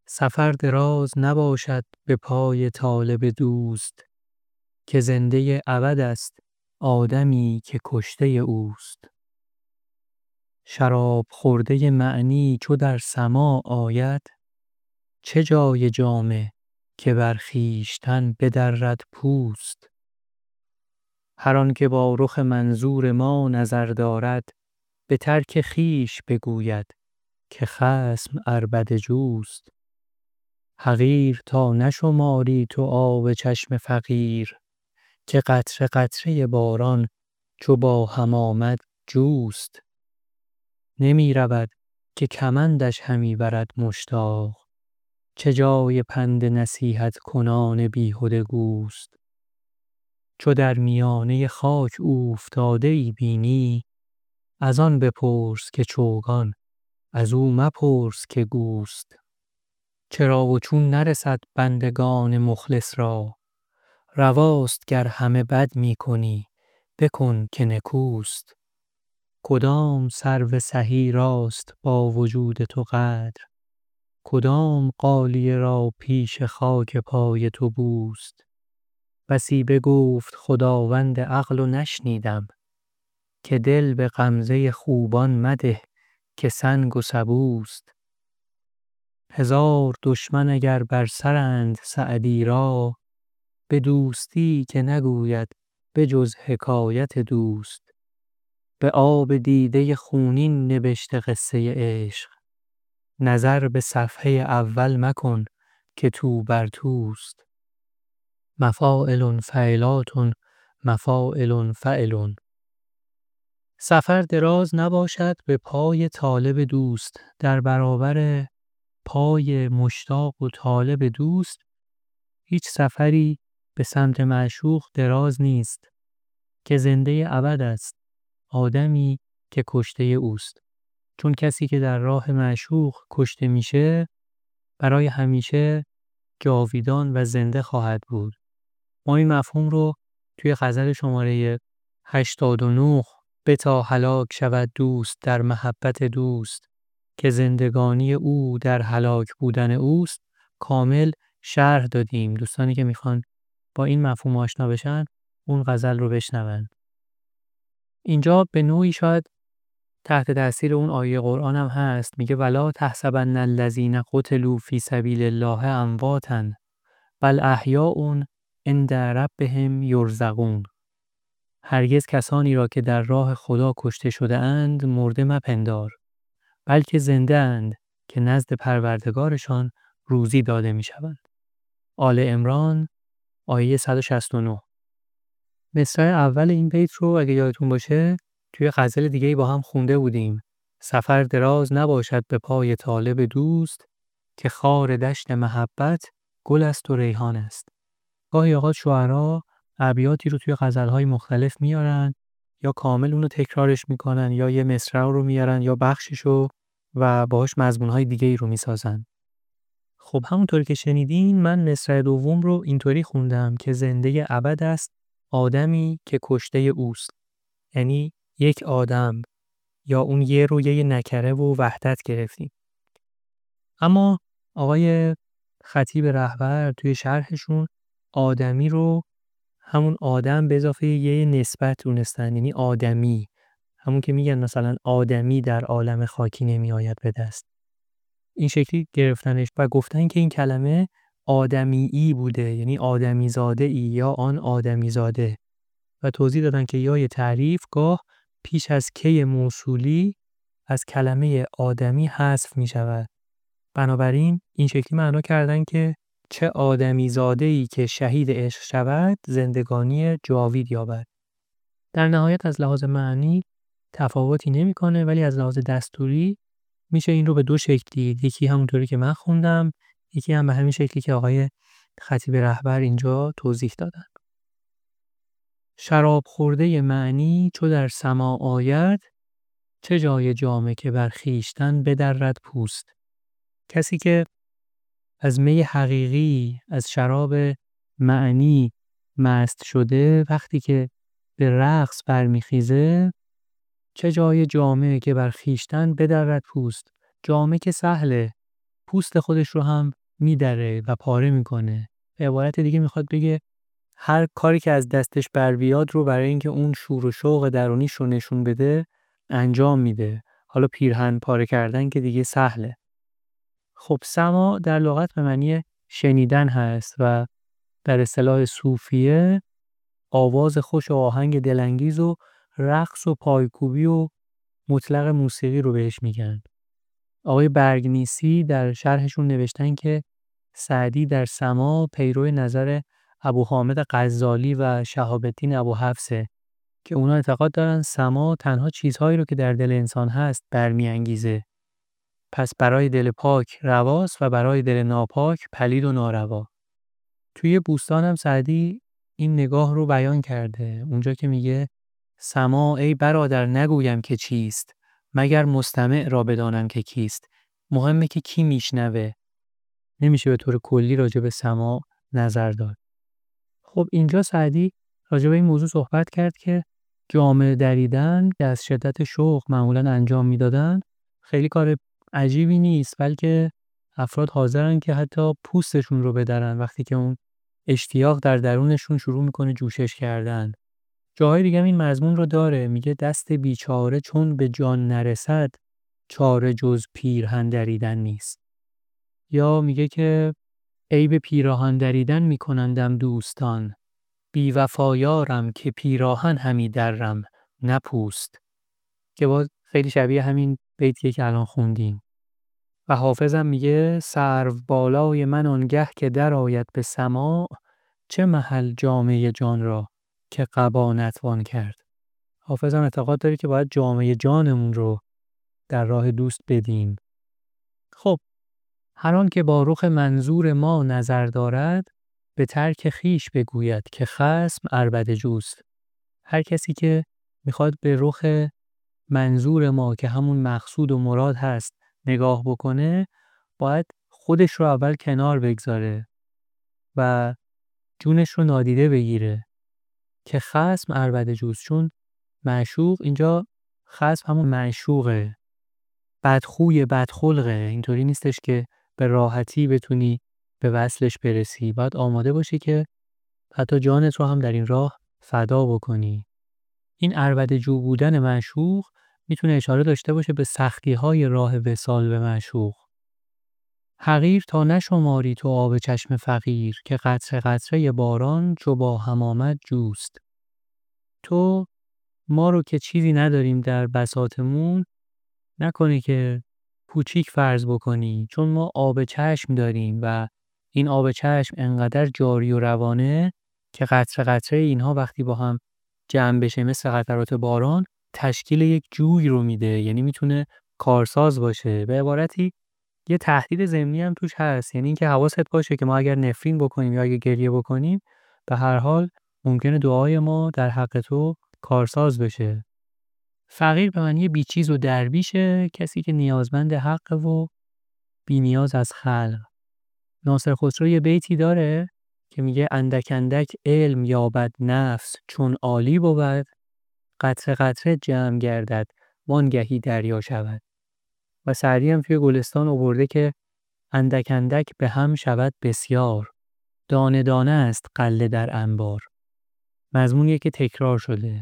سفر دراز نباشد به پای طالب دوست، که زنده ابد است آدمی که کشته اوست. شراب خورده معنی چو در سماع آید، چه جای جامه که بر خویشتن بدرد پوست. هر آن که با رخ منظور ما نظر دارد، به ترک خویش بگوید که خصم عربده جوست. حقیر تا نشماری تو آب چشم فقیر، که قطره قطره باران چو با هم آمد جوست. نمی رود که کمندش همی برد مشتاق، چه جای پند نصیحت کنان بیهده گوست. چو در میانه خاک اوفتاده ای بینی، از آن بپرس که چوگان، از او مپرس که گوست. چرا و چون نرسد بندگان مخلص را، رواست گر همه بد می کنی بکن که نکوست. کدام سرو سهی راست با وجود تو قدر، کدام غالیه را پیش خاک پای تو بوست. بسی بگفت خداوند عقل و نشنیدم، که دل به غمزه خوبان مده که سنگ و سبوست. هزار دشمن اگر بر سرند سعدی را، به دوستی که نگوید به جز حکایت دوست. به آب دیده خونین نبشته قصه عشق، نظر به صفحه اول مکن که تو بر توست. مفاعل فعلات مفاعل فعل. سفر دراز نباشد به پای طالب دوست. در برابر پای مشتاق و طالب دوست هیچ سفری به سمت معشوق دراز نیست، که زنده ابد است آدمی که کشته اوست. چون کسی که در راه معشوق کشته میشه برای همیشه جاویدان و زنده خواهد بود. ما این مفهوم رو توی غزل شماره 89 بتا هلاک شود دوست در محبت دوست، که زندگانی او در هلاک بودن اوست کامل شرح دادیم. دوستانی که میخوان با این مفهوم آشنا بشن اون غزل رو بشنون. اینجا به نوعی شاید تحت تاثیر اون آیه قرآن هم هست، میگه ولا تحسبن الذین قتلوا فی سبیل الله امواتا بل احیاء عند ربهم یرزقون. هرگز کسانی را که در راه خدا کشته شده اند مرده مپندار، بلکه زنده اند که نزد پروردگارشان روزی داده می شوند. آل عمران آیه 169. مصرع اول این بیت رو اگه یادتون باشه توی غزل دیگه‌ای با هم خونده بودیم. سفر دراز نباشد به پای طالب دوست، که خار دشت محبت گل است و ریحان است. گاهی اوقات شعرا ابیاتی رو توی غزل‌های مختلف میارن، یا کامل اونو تکرارش میکنن، یا یه مصرع رو میارن یا بخششو و باهاش مضمون‌های دیگه‌ای رو میسازن. خب همونطور که شنیدین من مصرع دوم رو اینطوری خوندم که زنده ابد است آدمی که کشته اوست. یعنی یک آدم، یا اون یه رو یه نکره و وحدت گرفتیم. اما آقای خطیب رهبر توی شرحشون آدمی رو همون آدم به اضافه یه نسبت دونستن، یعنی آدمی، همون که میگن مثلا آدمی در عالم خاکی نمی آید به دست، این شکلی گرفتنش و گفتن که این کلمه آدمیی بوده، یعنی آدمی زاده ای یا آن آدمی زاده، و توضیح دادن که یای تعریف گاه پیش از کی موصولی از کلمه آدمی حذف می شود. بنابراین این شکلی معنا کردن که چه آدمی زاده‌ای که شهید عشق شود زندگانی جاوید یابد. در نهایت از لحاظ معنی تفاوتی نمی‌کنه، ولی از لحاظ دستوری میشه این رو به دو شکل دید. یکی همونطوری که من خوندم، یکی هم به همین شکلی که آقای خطیب رهبر اینجا توضیح دادن. شراب خورده معنی چو در سماع آید، چه جای جامه که بر خویشتن بدرد پوست. کسی که از می حقیقی، از شراب معنی مست شده، وقتی که به رقص برمیخیزه، چه جای جامه که بر خویشتن بدرد پوست. جامه که سهله، پوست خودش رو هم میدره و پاره میکنه. به عبارت دیگه میخواد بگه هر کاری که از دستش بر بیاد رو برای اینکه اون شور و شوق درونیش رو نشون بده انجام میده. حالا پیرهن پاره کردن که دیگه سهله. خب سما در لغت به معنی شنیدن هست و در اصطلاح صوفیه آواز خوش و آهنگ دلانگیز و رقص و پایکوبی و مطلق موسیقی رو بهش میگن. آقای برگنیسی در شرحشون نوشتن که سعدی در سما پیرو نظر ابو حامد غزالی و شهاب الدین ابوحفصه که اونا اعتقاد دارن سما تنها چیزهایی رو که در دل انسان هست برمیانگیزه. پس برای دل پاک رواست و برای دل ناپاک پلید و ناروا. توی بوستان هم سعدی این نگاه رو بیان کرده. اونجا که میگه سما ای برادر نگویم که چیست، مگر مستمع را بدانم که کیست. مهمه که کی میشنوه. نمیشه به طور کلی راجع به سما نظر داد. خب اینجا سعدی راجع به این موضوع صحبت کرد که جامه دریدن که از شدت شوق معمولا انجام میدادن خیلی کار عجیبی نیست، بلکه افراد حاضرن که حتی پوستشون رو بدرن وقتی که اون اشتیاق در درونشون شروع میکنه جوشش کردن. جاهای دیگه این مضمون رو داره، میگه دست بیچاره چون به جان نرسد چاره جز پیرهن دریدن نیست. یا میگه که عیب پیراهن دریدن میکنندم دوستان، بی وفایارم که پیراهن همی درم نپوست، که باز خیلی شبیه همین بیتیه که الان خوندیم. و حافظم میگه سرو بالای من آنگه که در آید به سماع، چه محل جامعه جان را که قبا نتوان کرد. حافظم اعتقاد داره که باید جامعه جانمون رو در راه دوست بدیم. خب هر آن که با رخ منظور ما نظر دارد، به ترک خیش بگوید که خصم عربده جوست. هر کسی که میخواد به رخ منظور ما که همون مقصود و مراد هست نگاه بکنه، باید خودش رو اول کنار بگذاره و جونش رو نادیده بگیره که خصم عربده جوست. چون معشوق، اینجا خصم همون معشوقه، بدخوی بدخلقه. اینطوری نیستش که به راحتی بتونی به وصلش برسی. باید آماده باشی که حتی جانت رو هم در این راه فدا بکنی. این عربده جو بودن معشوق میتونه اشاره داشته باشه به سختی‌های راه وصال به معشوق. حقیر تا نشماری تو آب چشم فقیر، که قطره قطره باران چو با هم آمد جوست. تو ما رو که چیزی نداریم در بساطمون نکنی که پوچیک فرض بکنی، چون ما آب چشم داریم و این آب چشم انقدر جاری و روانه که قطره قطره اینها وقتی با هم جمع بشه مثل قطرات باران تشکیل یک جوی رو میده. یعنی میتونه کارساز باشه. به عبارتی یه تهدید ضمنی هم توش هست، یعنی اینکه حواست باشه که ما اگر نفرین بکنیم یا اگر گریه بکنیم به هر حال ممکنه دعای ما در حق تو کارساز بشه. فقیر به معنی بیچیز و درویشه، کسی که نیازمند حق و بی نیاز از خلق. ناصر خسرو یه بیتی داره که میگه اندک اندک علم یابد نفس چون عالی بود، قطره قطره جمع گردد وانگهی دریا شود. و سعدی هم توی گلستان آورده که اندک اندک به هم شود بسیار، دانه دانه است غله در انبار. مضمونیه که تکرار شده.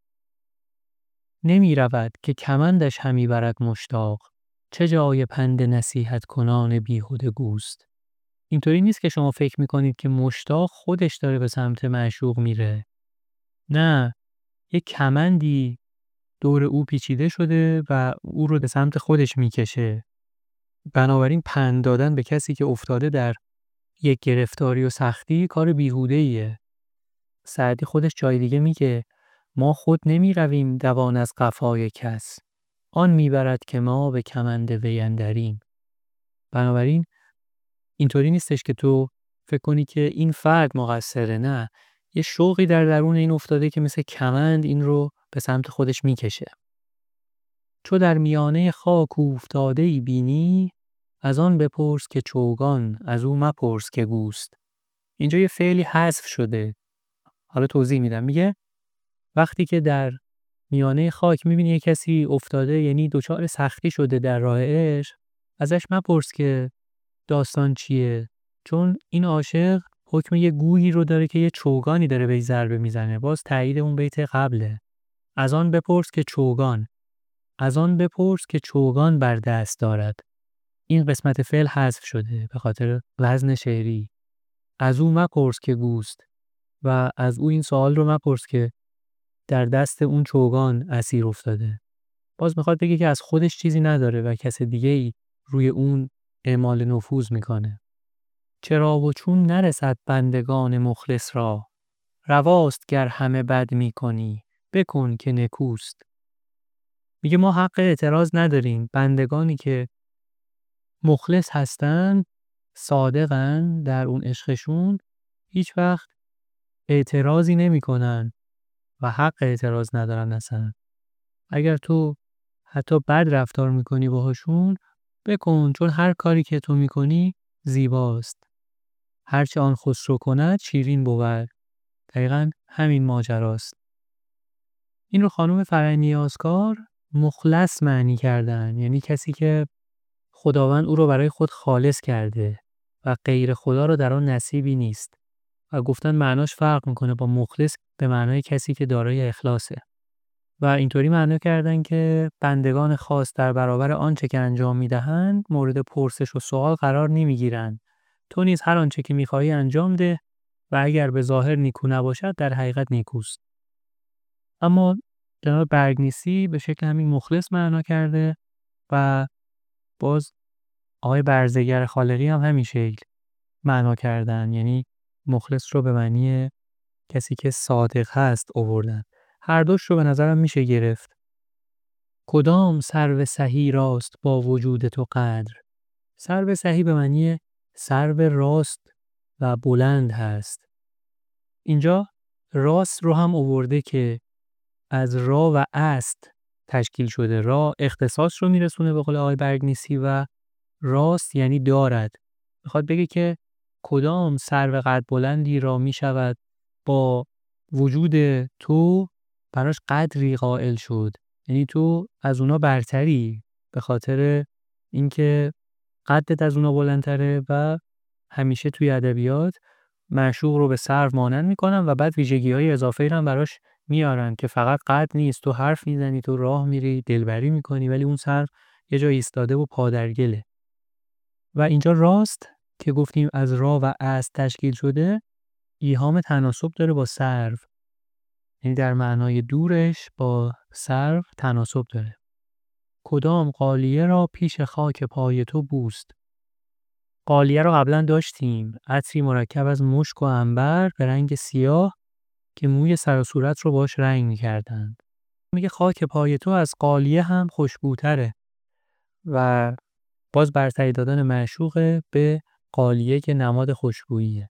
نمی رود که کمندش همی برد مشتاق، چه جای پند نصیحت کنان بیهوده گوست. اینطوری نیست که شما فکر میکنید که مشتاق خودش داره به سمت معشوق میره. نه، یک کمندی دور او پیچیده شده و او رو به سمت خودش میکشه. بنابراین پند دادن به کسی که افتاده در یک گرفتاری و سختی کار بیهوده‌ایه. سعدی خودش جای دیگه میگه ما خود نمی رویم دوان از قفای کس، آن میبرد که ما به کمند وی اندریم. بنابراین اینطوری نیستش که تو فکر کنی که این فرد مقصره. نه، یه شوقی در درون این افتاده که مثل کمند این رو به سمت خودش میکشه. چو در میانه خاک افتاده ای بینی، از آن بپرس که چوگان از او مپرس که گوست. اینجا یه فعلی حذف شده. حالا توضیح میدم. میگه وقتی که در میانه خاک میبینی یه کسی افتاده، یعنی دچار سختی شده در راه عشق، ازش مپرس که داستان چیه؟ چون این عاشق حکم یه گویی رو داره که یه چوگانی داره بهش ضربه میزنه. باز تایید اون بیت قبله. از آن بپرس که چوگان بر دست دارد. این قسمت فعل حذف شده به خاطر وزن شعری. از او مپرس که گوست و از او این سوال رو مپرس که در دست اون چوگان اسیر افتاده. باز میخواد بگه که از خودش چیزی نداره و کس دیگه ای روی اون اعمال نفوذ میکنه. چرا و چون نرسد بندگان مخلص را، رواست گر همه بد میکنی بکن که نکوست. میگه ما حق اعتراض نداریم. بندگانی که مخلص هستن، صادقن در اون عشقشون، هیچ وقت اعتراضی نمی کنن و حق اعتراض ندارن اصلا. اگر تو حتی بد رفتار میکنی باهاشون، بکن، چون هر کاری که تو میکنی زیباست. هرچه آن خسرو کند شیرین بود. دقیقا همین ماجراست. این رو خانم فرهنگ نیازکار مخلص معنی کردن، یعنی کسی که خداوند او رو برای خود خالص کرده و غیر خدا رو در آن نصیبی نیست. و گفتن معناش فرق میکنه با مخلص به معنای کسی که دارای اخلاصه. و اینطوری معنا کردن که بندگان خاص در برابر آنچه که انجام میدهند مورد پرسش و سوال قرار نمیگیرند. تو نیز هر آنچه که میخواهی انجام ده و اگر به ظاهر نیکو نباشد در حقیقت نیکوست. اما جناب برگنیسی به شکل همین مخلص معنا کرده و باز آقای برزگر خالقی هم همین شکل معنا کردن، یعنی مخلص رو به معنی کسی که صادق هست آوردن. هر دوش رو به نظرم میشه گرفت. کدام سرو سهی راست با وجود تو قدر؟ سرو سهی به معنی سرو راست و بلند هست. اینجا راست رو هم آورده که از را و است تشکیل شده. را اختصاص رو میرسونه به قول آقای برگنیسی و راست یعنی دارد. میخواد بگه که کدام سرو قد بلندی را میشود با وجود تو براش قدری قائل شد، یعنی تو از اونا برتری به خاطر اینکه قدت از اونا بلندتره. و همیشه توی ادبیات معشوق رو به سرو مانند میکنن و بعد ویژگی‌های اضافه‌ای هم براش میارن که فقط قد نیست، تو حرف میزنی، تو راه میری، دلبری میکنی، ولی اون سرو یه جا ایستاده و پادرگله. و اینجا راست که گفتیم از را و از تشکیل شده ایهام تناسب داره با سرو، یعنی در معنای دورش با سرو تناسب داره. کدام قالیه را پیش خاک پای تو بوست؟ قالیه رو قبلا داشتیم، عطری مرکب از مشک و عنبر به رنگ سیاه که موی سر و صورت رو باش رنگ می‌کردند. میگه خاک پای تو از قالیه هم خوشبوتره و باز برتری دادن معشوق به قالیه که نماد خوشبوییه.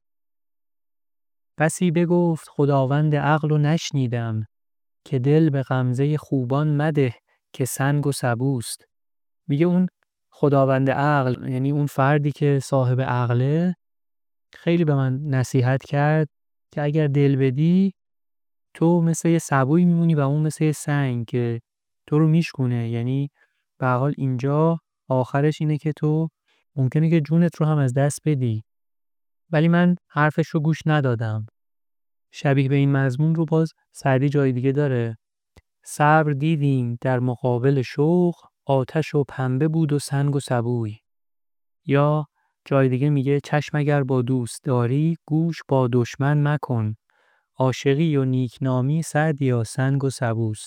بسی بگفت خداوند عقل و نشنیدم، که دل به غمزه خوبان مده که سنگ و سبوست. میگه اون خداوند عقل، یعنی اون فردی که صاحب عقله، خیلی به من نصیحت کرد که اگر دل بدی تو مثل یه سبوی میمونی و اون مثل یه سنگ که تو رو میشکونه. یعنی به هر حال اینجا آخرش اینه که تو ممکنه که جونت رو هم از دست بدی، ولی من حرفش رو گوش ندادم. شبیه به این مضمون رو باز سعدی جای دیگه داره. صبر دیدیم در مقابل شوق، آتش و پنبه بود و سنگ و سبوی. یا جای دیگه میگه چشم اگر با دوست داری، گوش با دشمن مکن. عاشقی و نیکنامی سعدیا سنگ و سبوست.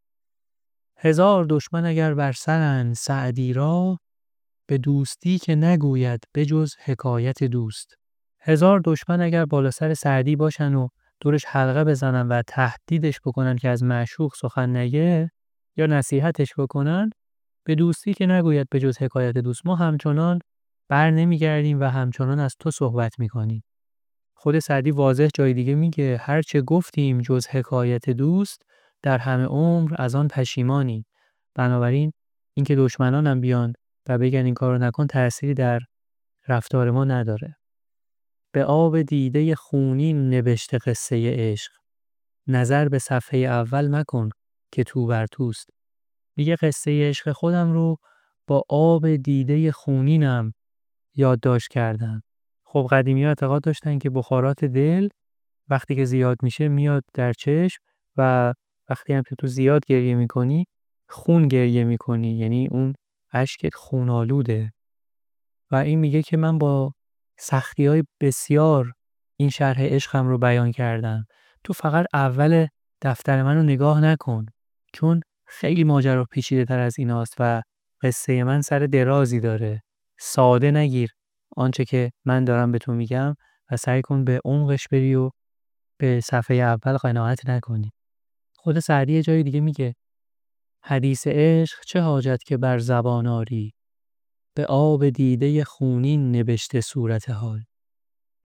هزار دشمن اگر بر سرند سعدی را، به دوستی که نگوید بجز حکایت دوست. هزار دشمن اگر بالا سر سعدی باشن و دورش حلقه بزنن و تهدیدش بکنن که از معشوق سخن نگه یا نصیحتش بکنن، به دوستی که نگوید بجز حکایت دوست. ما همچنان بر نمیگردیم و همچنان از تو صحبت میکنیم. خود سعدی واضح جای دیگه میگه هرچه گفتیم جز حکایت دوست، در همه عمر از آن پشیمانی. بنابراین اینکه دشمنانم بیان و بگن این کارو نکن تأثیری در رفتار ما نداره. به آب دیده خونین نوشته قصه عشق، نظر به صفحه اول مکن که تو بر توست. میگه قصه عشق خودم رو با آب دیده خونینم یادداشت کردن. خب قدیمی‌ها اعتقاد داشتن که بخارات دل وقتی که زیاد میشه میاد در چشم و وقتی هم که تو زیاد گریه میکنی خون گریه میکنی، یعنی اون اشکت خونالوده. و این میگه که من با سختی‌های بسیار این شرح عشقم رو بیان کردم. تو فقط اول دفتر منو نگاه نکن، چون خیلی ماجرا پیچیده تر از ایناست و قصه من سر درازی داره. ساده نگیر آنچه که من دارم به تو میگم و سعی کن به عمقش بری و به صفحه اول قناعت نکنی. خود سعدی یه جای دیگه میگه حدیث عشق چه حاجت که بر زبان آری، به آب دیده خونین نبشته صورت حال.